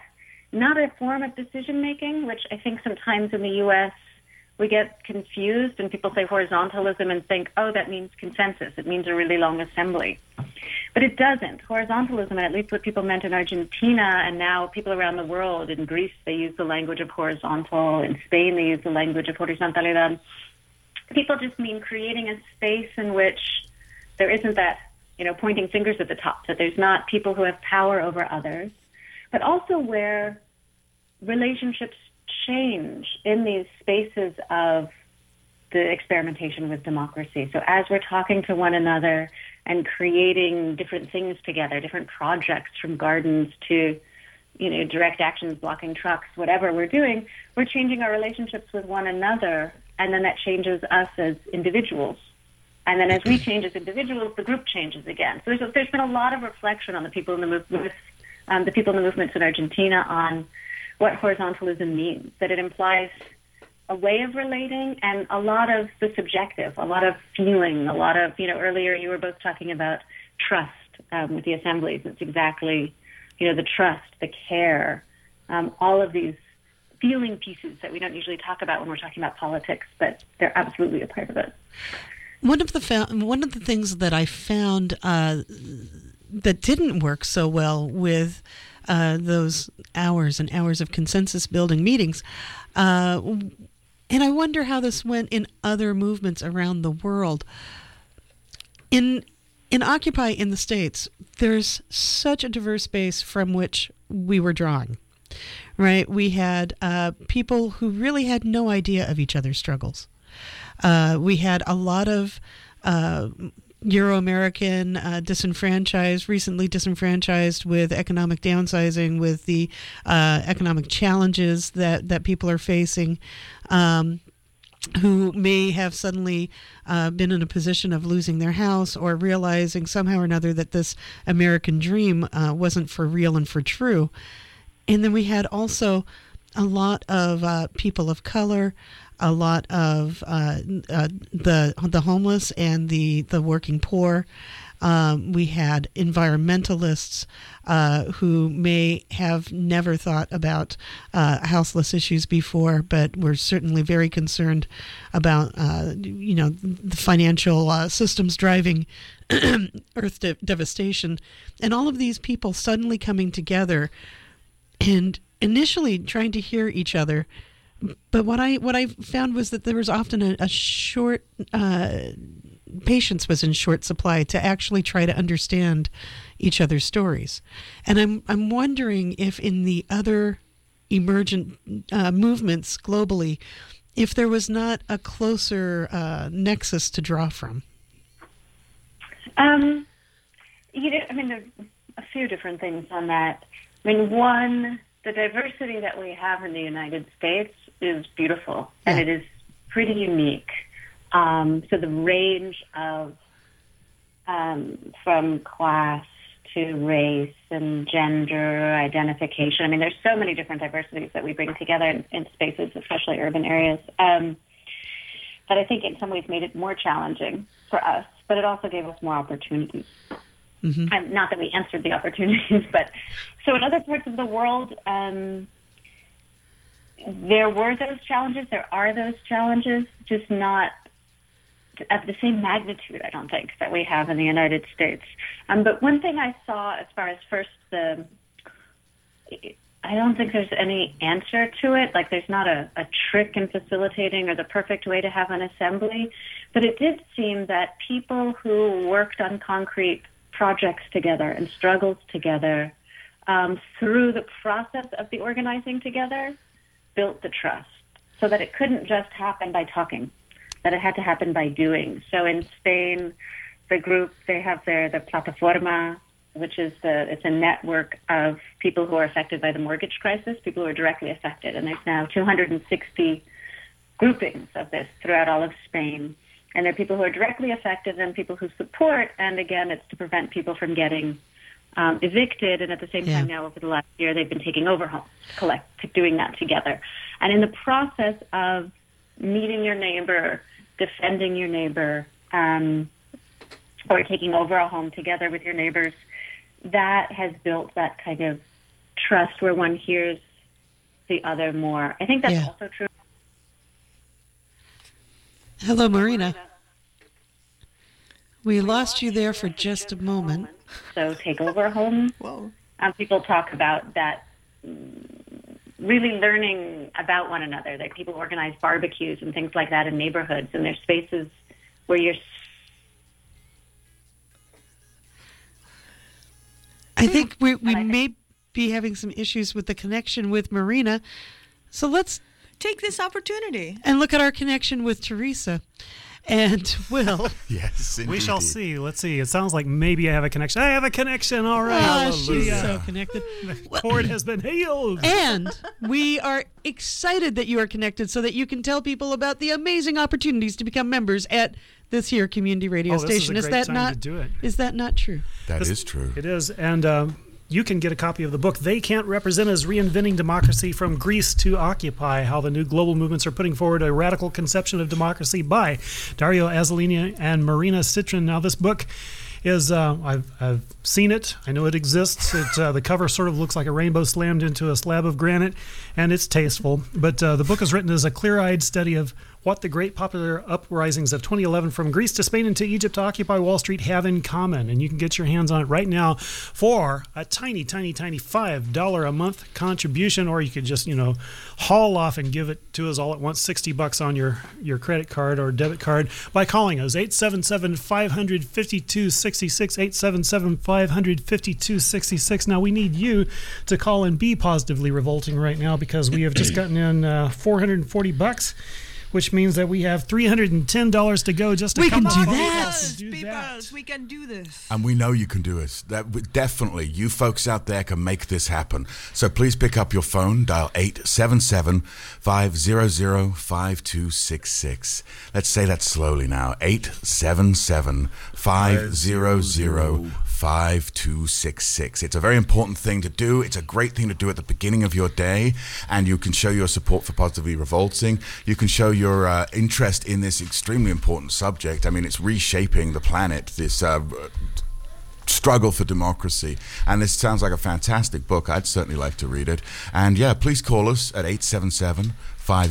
a form of decision making, which I think sometimes in the U.S. we get confused, and people say horizontalism and think, oh, that means consensus. It means a really long assembly. But it doesn't. Horizontalism, and at least what people meant in Argentina, and now people around the world, in Greece they use the language of horizontal, in Spain they use the language of horizontalidad. People just mean creating a space in which there isn't that, pointing fingers at the top, that there's not people who have power over others, but also where relationships change in these spaces of the experimentation with democracy. So as we're talking to one another and creating different things together, different projects from gardens to, direct actions, blocking trucks, whatever we're doing, we're changing our relationships with one another, and then that changes us as individuals. And then as we change as individuals, the group changes again. So there's been a lot of reflection on the people in the movements, in Argentina on what horizontalism means, that it implies a way of relating and a lot of the subjective, a lot of feeling, a lot of, earlier you were both talking about trust with the assemblies. It's exactly, the trust, the care, all of these feeling pieces that we don't usually talk about when we're talking about politics, but they're absolutely a part of it. One of the things that I found that didn't work so well with those hours and hours of consensus building meetings, and I wonder how this went in other movements around the world. In Occupy in the States, there's such a diverse base from which we were drawing. Right? We had people who really had no idea of each other's struggles. We had a lot of Euro-American recently disenfranchised with economic downsizing, with the economic challenges that people are facing, who may have suddenly been in a position of losing their house or realizing somehow or another that this American dream wasn't for real and for true. And then we had also a lot of people of color, a lot of the homeless and the working poor. We had environmentalists who may have never thought about houseless issues before, but were certainly very concerned about the financial systems driving earth devastation, and all of these people suddenly coming together and initially trying to hear each other. But what I found was that there was often a short patience was in short supply to actually try to understand each other's stories. And I'm wondering if in the other emergent movements globally, if there was not a closer nexus to draw from. There's a few different things on that. One, the diversity that we have in the United States is beautiful, and it is pretty unique. So the range of from class to race and gender identification. There's so many different diversities that we bring together in spaces, especially urban areas, that I think in some ways made it more challenging for us, but it also gave us more opportunities. Mm-hmm. Not that we answered the opportunities, but so in other parts of the world, there were those challenges. There are those challenges, just not at the same magnitude, I don't think, that we have in the United States. But one thing I saw as far as first I don't think there's any answer to it. Like, there's not a trick in facilitating or the perfect way to have an assembly. But it did seem that people who worked on concrete projects together and struggled together through the process of the organizing together built the trust, so that it couldn't just happen by talking, that it had to happen by doing. So in Spain, the group, they have the Plataforma, which is it's a network of people who are affected by the mortgage crisis, people who are directly affected. And there's now 260 groupings of this throughout all of Spain. And there are people who are directly affected and people who support. And again, it's to prevent people from getting evicted. And at the same time now, over the last year, they've been taking over homes, doing that together. And in the process of meeting your neighbor, defending your neighbor, or taking over a home together with your neighbors, that has built that kind of trust where one hears the other more. I think that's also true. Hello, Marina. We lost you there for just a moment. So take over a home. Whoa. People talk about that, really learning about one another. That people organize barbecues and things like that in neighborhoods, and there's spaces where you're... I think we may be having some issues with the connection with Marina. So let's take this opportunity and look at our connection with Teresa and Will. Yes, indeed. We shall see. Let's see. It sounds like maybe I have a connection. I have a connection. All right. She's so connected. The cord has been healed. And we are excited that you are connected so that you can tell people about the amazing opportunities to become members at this here community radio station. Is that not to do it? Is that not true? That is true. It is. And you can get a copy of the book, They Can't Represent Us, Reinventing Democracy from Greece to Occupy, How the New Global Movements Are Putting Forward a Radical Conception of Democracy, by Dario Azzolini and Marina Citrin. Now, this book is, I've seen it. I know it exists. The cover sort of looks like a rainbow slammed into a slab of granite, and it's tasteful. But the book is written as a clear-eyed study of what the great popular uprisings of 2011 from Greece to Spain and to Egypt to Occupy Wall Street have in common. And you can get your hands on it right now for a tiny, tiny, tiny $5 a month contribution, or you could just, haul off and give it to us all at once, $60 on your credit card or debit card, by calling us 877-552-66, 877-552-66. Now, we need you to call and be positively revolting right now, because we have just gotten in $440, which means that we have $310 to go just to we come can on. do that. We can do this. And we know you can do it. Definitely, you folks out there can make this happen. So please pick up your phone, dial 877-500-5266. Let's say that slowly now. 877-500-5266. It's a very important thing to do. It's a great thing to do at the beginning of your day, and you can show your support for Positively Revolting. You can show your interest in this extremely important subject. I mean, it's reshaping the planet, this struggle for democracy. And this sounds like a fantastic book. I'd certainly like to read it. And please call us at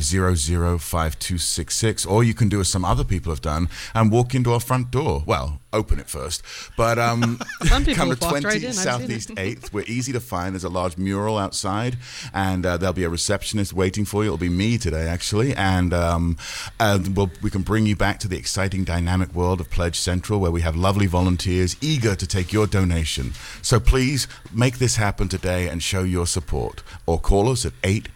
877-500-5266, or you can do as some other people have done and walk into our front door. Well, open it first. But Some people come to have walked 20 right in, I've Southeast seen it. 8th. We're easy to find. There's a large mural outside, and there'll be a receptionist waiting for you. It'll be me today, actually, and we can bring you back to the exciting, dynamic world of Pledge Central, where we have lovely volunteers eager to take your donation. So please make this happen today and show your support, or call us at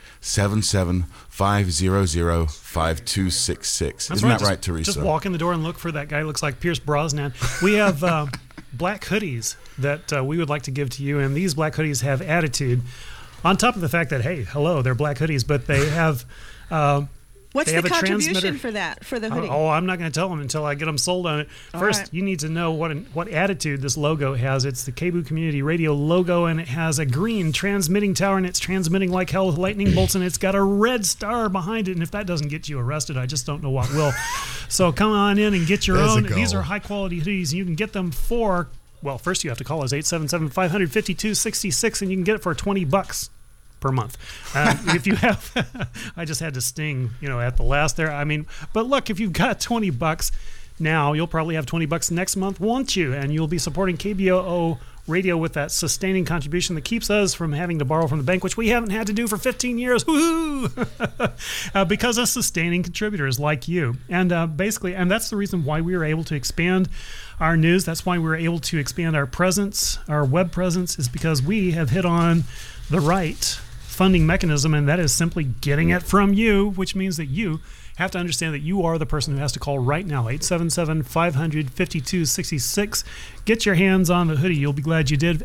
877-500-5266. Isn't that right, Teresa? Just walk in the door and look for that guy who looks like Pierce Brosnan. We have black hoodies that we would like to give to you, and these black hoodies have attitude. On top of the fact that, hey, hello, they're black hoodies, but they have... What's they the have a contribution for that, for the hoodie? I'm not going to tell them until I get them sold on it. First, you need to know what attitude this logo has. It's the KBOO Community Radio logo, and it has a green transmitting tower, and it's transmitting like hell with lightning bolts, and it's got a red star behind it. And if that doesn't get you arrested, I just don't know what will. So come on in and get your own. These are high-quality hoodies. You can get them for, well, first you have to call us 877-500-5266, and you can get it for $20 per month. If you have, I just had to sting, at the last there. I mean, but look, if you've got $20 now, you'll probably have $20 next month, won't you? And you'll be supporting KBOO Radio with that sustaining contribution that keeps us from having to borrow from the bank, which we haven't had to do for 15 years. Woohoo! Because of sustaining contributors like you. And basically, and that's the reason why we were able to expand our news. That's why we were able to expand our presence, our web presence, is because we have hit on the right funding mechanism, and that is simply getting it from you, which means that you have to understand that you are the person who has to call right now, 877-500-5266. Get your hands on the hoodie. You'll be glad you did.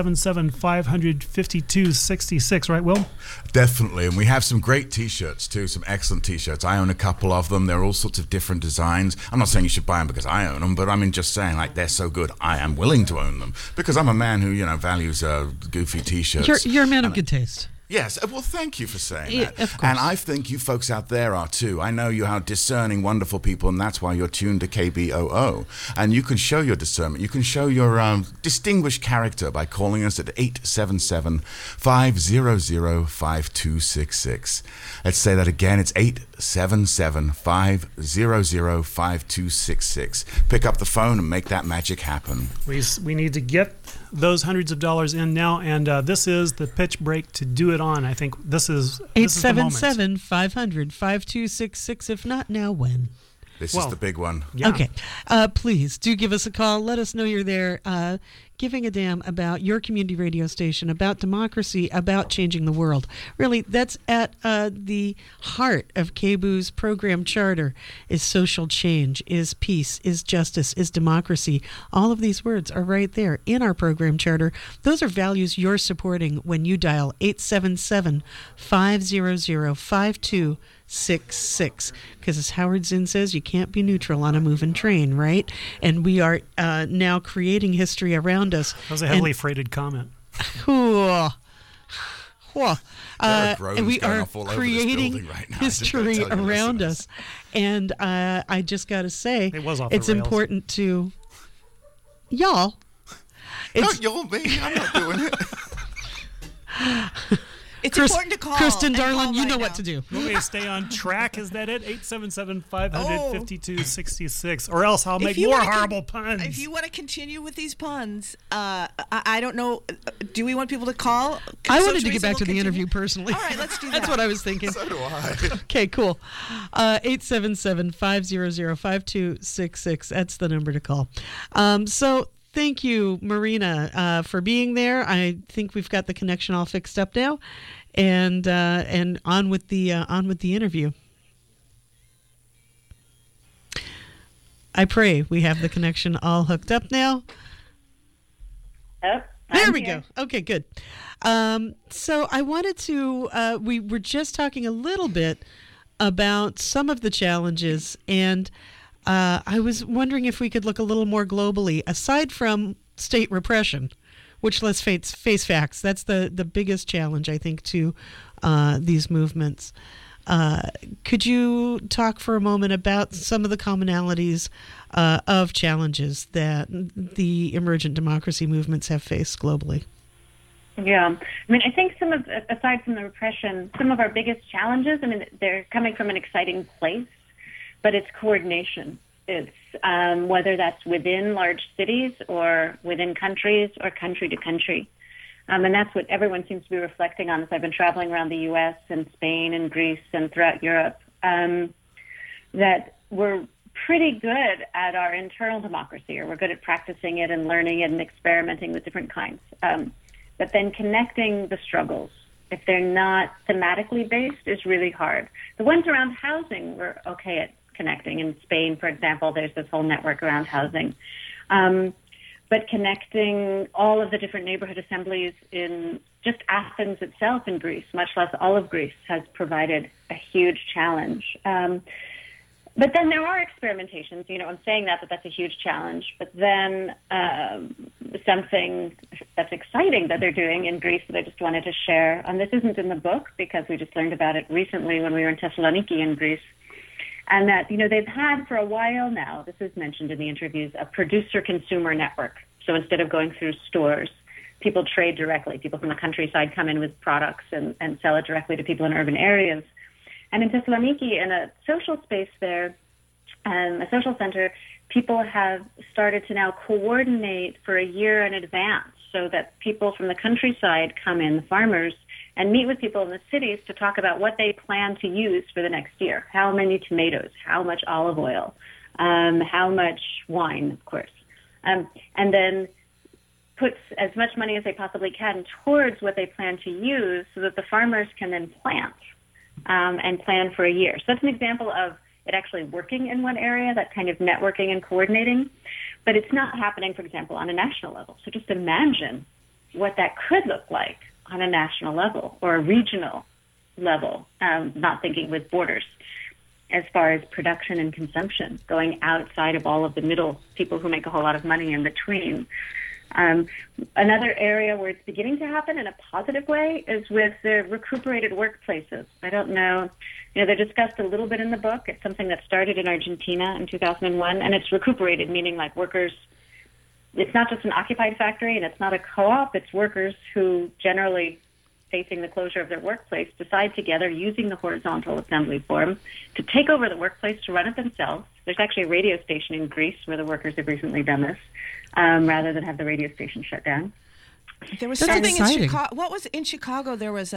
877-500-5266. Right, Will? Definitely. And we have some great T-shirts, too, some excellent T-shirts. I own a couple of them. They're all sorts of different designs. I'm not saying you should buy them because I own them, but I mean just saying, like, they're so good, I am willing to own them because I'm a man who, values goofy T-shirts. You're a man of good taste. Yes, well, thank you for saying that. Of course. And I think you folks out there are too. I know you are discerning, wonderful people, and that's why you're tuned to KBOO. And you can show your discernment. You can show your distinguished character by calling us at 877-500-5266. Let's say that again. It's 877-500-5266. Pick up the phone and make that magic happen. We need to get those hundreds of dollars in now, and this is the pitch break to do it on. I think this is 877-500-5266. If not now, when? This is the big one. Yeah. Okay. Please do give us a call. Let us know you're there. Giving a damn about your community radio station, about democracy, about changing the world. Really, that's at the heart of KBOO's program charter, is social change, is peace, is justice, is democracy. All of these words are right there in our program charter. Those are values you're supporting when you dial 877-500-5266. Because as Howard Zinn says, you can't be neutral on a moving train, right? And we are now creating history around us. That was a heavily freighted comment. And we are creating history around us. And I just got to say, it's important to y'all. Not y'all, me. I'm not doing it. It's important to call. Kristen, darling, you know what to do. You want me to stay on track? Is that it? 877-500-5266. Or else I'll make more horrible puns. If you want to continue with these puns, I don't know. Do we want people to call? I wanted to get back to the interview personally. All right, let's do that. That's what I was thinking. So do I. Okay, cool. 877-500-5266. That's the number to call. So thank you, Marina, for being there. I think we've got the connection all fixed up now, and on with the interview. I pray we have the connection all hooked up now. Oh, there we go. Okay, good. So I wanted to. We were just talking a little bit about some of the challenges, and I was wondering if we could look a little more globally, aside from state repression, which, let's face facts, that's the biggest challenge, I think, to these movements. Could you talk for a moment about some of the commonalities of challenges that the emergent democracy movements have faced globally? Yeah. I mean, I think aside from the repression, some of our biggest challenges, I mean, they're coming from an exciting place, but it's coordination. It's whether that's within large cities or within countries or country to country. And that's what everyone seems to be reflecting on as I've been traveling around the U.S. and Spain and Greece and throughout Europe, that we're pretty good at our internal democracy, or we're good at practicing it and learning it and experimenting with different kinds. But then connecting the struggles, if they're not thematically based, is really hard. The ones around housing, we're okay at connecting. In Spain, for example, there's this whole network around housing. But connecting all of the different neighborhood assemblies in just Athens itself in Greece, much less all of Greece, has provided a huge challenge. But then there are experimentations. I'm saying that that's a huge challenge. But then something that's exciting that they're doing in Greece that I just wanted to share, and this isn't in the book because we just learned about it recently when we were in Thessaloniki in Greece, and that, they've had for a while now, this is mentioned in the interviews, a producer-consumer network. So instead of going through stores, people trade directly. People from the countryside come in with products and sell it directly to people in urban areas. And in Thessaloniki, in a social space there, a social center, people have started to now coordinate for a year in advance so that people from the countryside come in, the farmers, and meet with people in the cities to talk about what they plan to use for the next year. How many tomatoes, how much olive oil, how much wine, of course. And then puts as much money as they possibly can towards what they plan to use so that the farmers can then plant and plan for a year. So that's an example of it actually working in one area, that kind of networking and coordinating. But it's not happening, for example, on a national level. So just imagine what that could look like on a national level or a regional level, not thinking with borders, as far as production and consumption, going outside of all of the middle people who make a whole lot of money in between. Another area where it's beginning to happen in a positive way is with the recuperated workplaces. I don't know, they're discussed a little bit in the book. It's something that started in Argentina in 2001, and it's recuperated, meaning like workers, it's not just an occupied factory and it's not a co-op, it's workers who generally, facing the closure of their workplace, decide together, using the horizontal assembly form, to take over the workplace, to run it themselves. There's actually a radio station in Greece where the workers have recently done this, rather than have the radio station shut down. There was something in Chicago. What was in Chicago? There was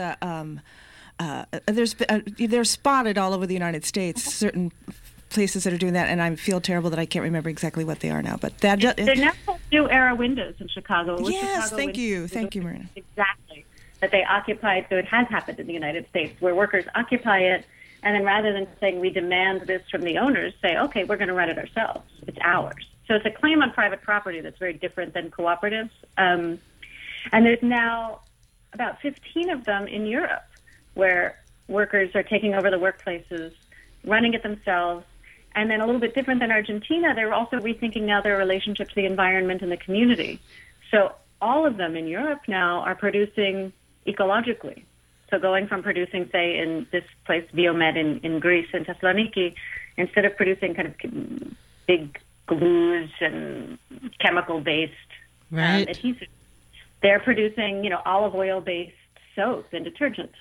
they're spotted all over the United States, certain places that are doing that, and I feel terrible that I can't remember exactly what they are now. But they're now called New Era Windows in Chicago. Yes, Chicago thank you, Marina. Exactly. That they occupied, so it has happened in the United States, where workers occupy it, and then rather than saying we demand this from the owners, say, okay, we're going to run it ourselves. It's ours. So it's a claim on private property that's very different than cooperatives. And there's now about 15 of them in Europe, where workers are taking over the workplaces, running it themselves. And then a little bit different than Argentina, they're also rethinking now their relationship to the environment and the community. So all of them in Europe now are producing ecologically. So going from producing, say, in this place, Biomed in Greece, in Thessaloniki, instead of producing kind of big glues and chemical-based adhesives, they're producing, olive oil-based soap and detergents.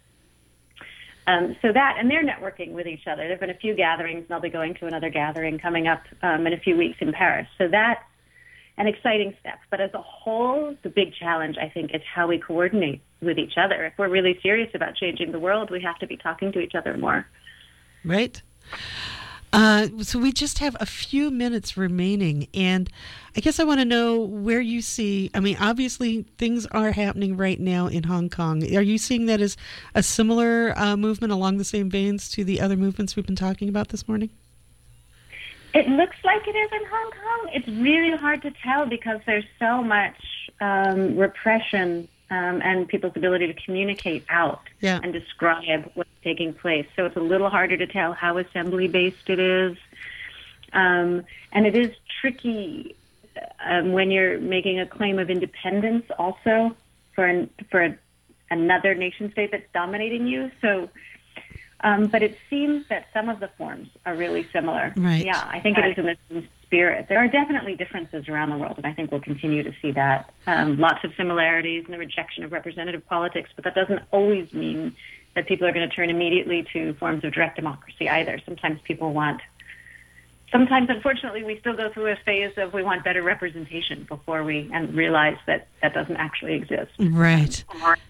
So that, and they're networking with each other. There have been a few gatherings, and I'll be going to another gathering coming up in a few weeks in Paris. So that's an exciting step. But as a whole, the big challenge, I think, is how we coordinate with each other. If we're really serious about changing the world, we have to be talking to each other more. Right. So we just have a few minutes remaining, and I guess I want to know where you see, obviously things are happening right now in Hong Kong. Are you seeing that as a similar movement along the same veins to the other movements we've been talking about this morning? It looks like it is in Hong Kong. It's really hard to tell because there's so much repression and people's ability to communicate out and describe what's taking place. So it's a little harder to tell how assembly-based it is. And it is tricky when you're making a claim of independence also for another nation-state that's dominating you. So, but it seems that some of the forms are really similar. Right. Yeah, I think it is in the same spirit. There are definitely differences around the world, and I think we'll continue to see that. Lots of similarities in the rejection of representative politics, but that doesn't always mean that people are going to turn immediately to forms of direct democracy either. Sometimes people want sometimes, unfortunately, we still go through a phase of we want better representation before we realize that that doesn't actually exist. Right.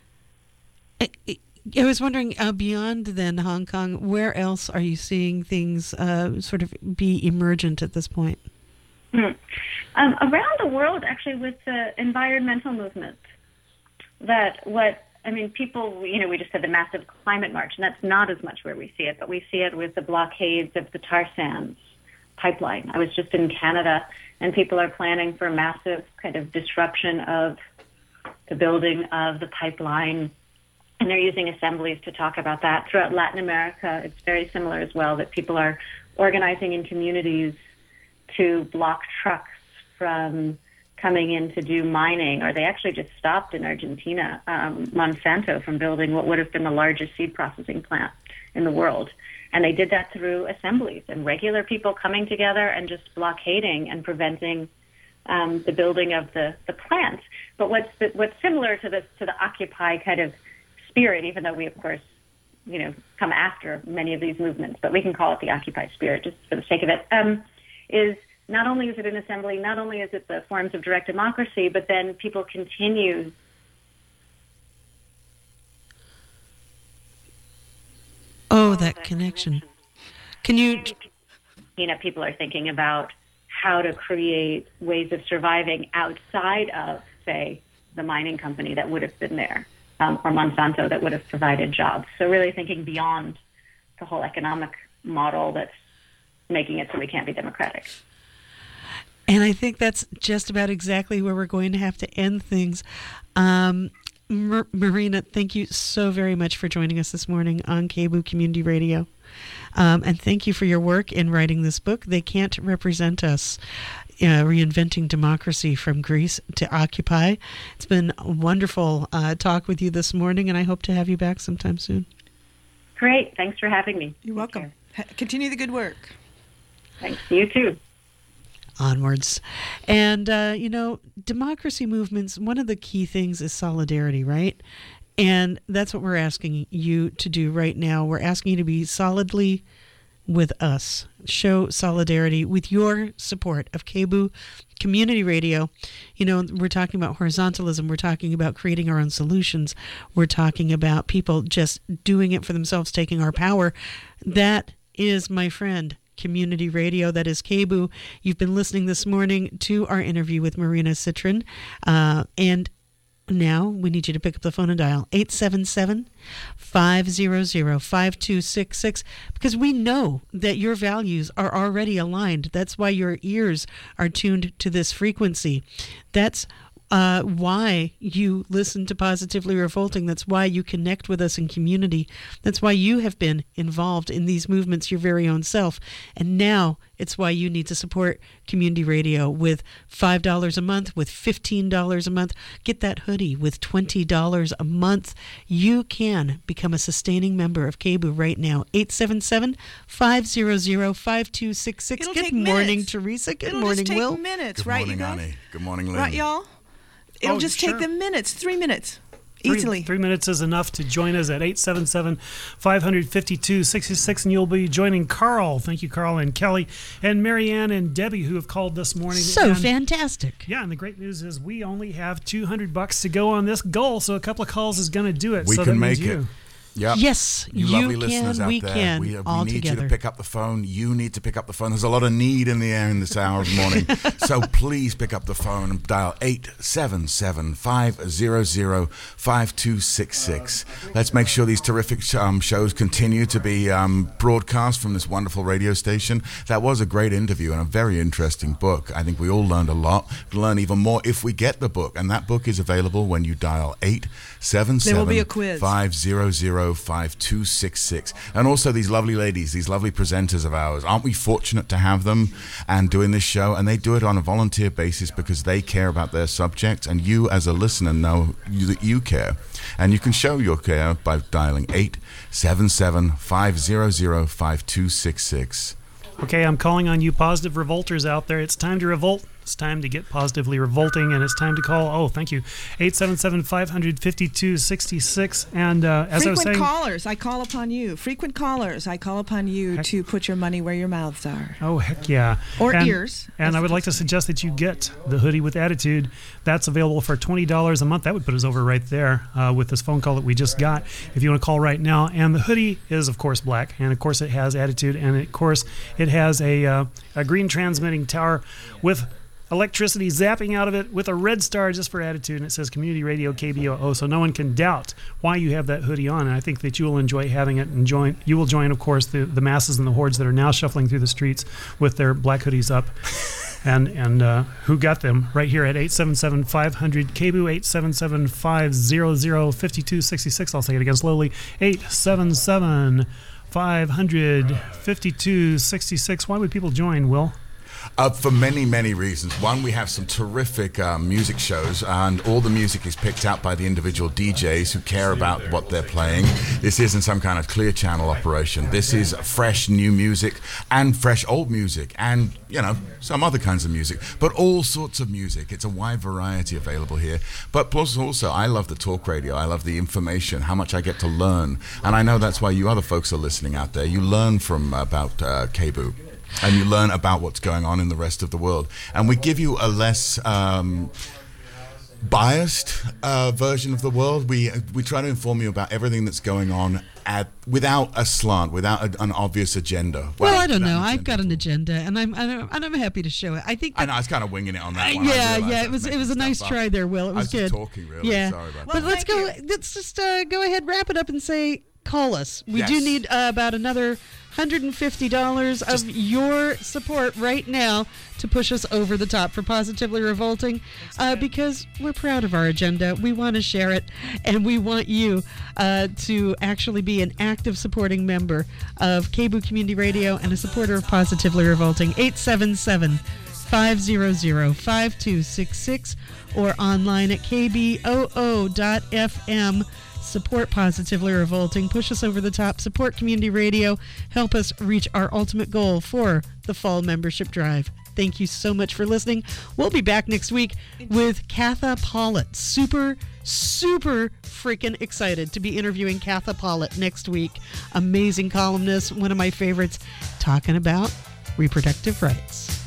I was wondering, beyond then Hong Kong, where else are you seeing things sort of be emergent at this point? Around the world, actually, with the environmental movement, people, we just had the massive climate march, and that's not as much where we see it, but we see it with the blockades of the tar sands pipeline. I was just in Canada, and people are planning for massive kind of disruption of the building of the pipeline, and they're using assemblies to talk about that. Throughout Latin America, it's very similar as well, that people are organizing in communities to block trucks from coming in to do mining, or they actually just stopped in Argentina, Monsanto, from building what would have been the largest seed processing plant in the world. And they did that through assemblies and regular people coming together and just blockading and preventing the building of the plant. But what's similar to the Occupy kind of spirit, even though we, of course, come after many of these movements, but we can call it the Occupy spirit just for the sake of it, is not only is it an assembly, not only is it the forms of direct democracy, but then people continue. Oh, that connection. Can you... People are thinking about how to create ways of surviving outside of, say, the mining company that would have been there, or Monsanto that would have provided jobs. So really thinking beyond the whole economic model that's making it so we can't be democratic. And I think that's just about exactly where we're going to have to end things. Marina, thank you so very much for joining us this morning on KBOO Community Radio. And thank you for your work in writing this book, They Can't Represent Us, Reinventing Democracy from Greece to Occupy. It's been a wonderful talk with you this morning, and I hope to have you back sometime soon. Great. Thanks for having me. You're welcome. Continue the good work. Thanks. You too. Onwards. And, democracy movements, one of the key things is solidarity, right? And that's what we're asking you to do right now. We're asking you to be solidly with us. Show solidarity with your support of KBOO Community Radio. We're talking about horizontalism. We're talking about creating our own solutions. We're talking about people just doing it for themselves, taking our power. That is, my friend, Community Radio. That is KBOO. You've been listening this morning to our interview with Marina Citrin. And now we need you to pick up the phone and dial 877-500-5266, because we know that your values are already aligned. That's why your ears are tuned to this frequency. That's why you listen to Positively Revolting. That's why you connect with us in community. That's why you have been involved in these movements your very own self. And now it's why you need to support community radio with $5 a month, with $15 a month. Get that hoodie with $20 a month. You can become a sustaining member of KBOO right now. 877-500-5266. Good morning, minutes. Teresa. Good It'll morning, just take Will. Minutes, Good right, morning, you guys? Annie. Good morning, Lynn. Right, y'all? It'll just take them minutes, 3 minutes. Easily. 3 minutes is enough to join us at 877-500-5266, and you'll be joining Carl. Thank you, Carl and Kelly and Marianne and Debbie, who have called this morning. So fantastic. Yeah, and the great news is we only have $200 to go on this goal, so a couple of calls is going to do it. We so can that make means it. you. Yep. Yes, you lovely listeners out we there. can. We all need together. you to pick up the phone. You need to pick up the phone. There's a lot of need in the air in this hour of the morning. So please pick up the phone and dial 877-500-5266. Let's make sure these terrific shows continue to be broadcast from this wonderful radio station. That was a great interview and a very interesting book. I think we all learned a lot. We'll learn even more if we get the book. And that book is available when you dial 877-500-5266. And also these lovely ladies, these lovely presenters of ours. Aren't we fortunate to have them and doing this show? And they do it on a volunteer basis because they care about their subject, and you as a listener know that you care. And you can show your care by dialing 877-500-5266. Okay, I'm calling on you positive revolters out there. It's time to revolt. It's time to get positively revolting, and it's time to call. Oh, thank you. 877-500-5266. And as I was saying, callers, I call upon you. Frequent callers, I call upon you to put your money where your mouths are. Oh, heck yeah. Or ears. And I would like to suggest that you get the hoodie with attitude. That's available for $20 a month. That would put us over right there with this phone call that we just got. If you want to call right now. And the hoodie is, of course, black. And, of course, it has attitude. And, of course, it has a green transmitting tower with electricity zapping out of it with a red star just for attitude, and it says Community Radio KBOO, so no one can doubt why you have that hoodie on, and I think that you will enjoy having it, and you will join, of course, the masses and the hordes that are now shuffling through the streets with their black hoodies up. And who got them right here at 877-500-KBOO, 877-500-5266. I'll say it again slowly, 877-500-5266. Why would people join, Will? For many, many reasons. One, we have some terrific music shows, and all the music is picked out by the individual DJs who care about what they're playing. This isn't some kind of clear channel operation. This is fresh new music and fresh old music and, some other kinds of music, but all sorts of music. It's a wide variety available here. But plus also, I love the talk radio. I love the information, how much I get to learn. And I know that's why you other folks are listening out there. You learn about KBOO. And you learn about what's going on in the rest of the world. And we give you a less biased version of the world. We try to inform you about everything that's going on without a slant, without an obvious agenda. Well, I don't know. I've got an agenda, and I'm happy to show it. I think. I know I was kind of winging it on that one. Yeah. It was a nice try there, Will. It was good. I was just talking, really. Yeah. Sorry about that. But let's go. Let's just go ahead, wrap it up, and say, call us. We do need about another $150 of your support right now to push us over the top for Positively Revolting, because we're proud of our agenda. We want to share it, and we want you to actually be an active supporting member of KBOO Community Radio and a supporter of Positively Revolting. 877-500-5266 or online at kboo.fm. Support Positively Revolting. Push us over the top. Support Community Radio. Help us reach our ultimate goal for the fall membership drive. Thank you so much for listening. We'll be back next week with Katha Pollitt. Super freaking excited to be interviewing Katha Pollitt next week. Amazing columnist, one of my favorites, talking about reproductive rights.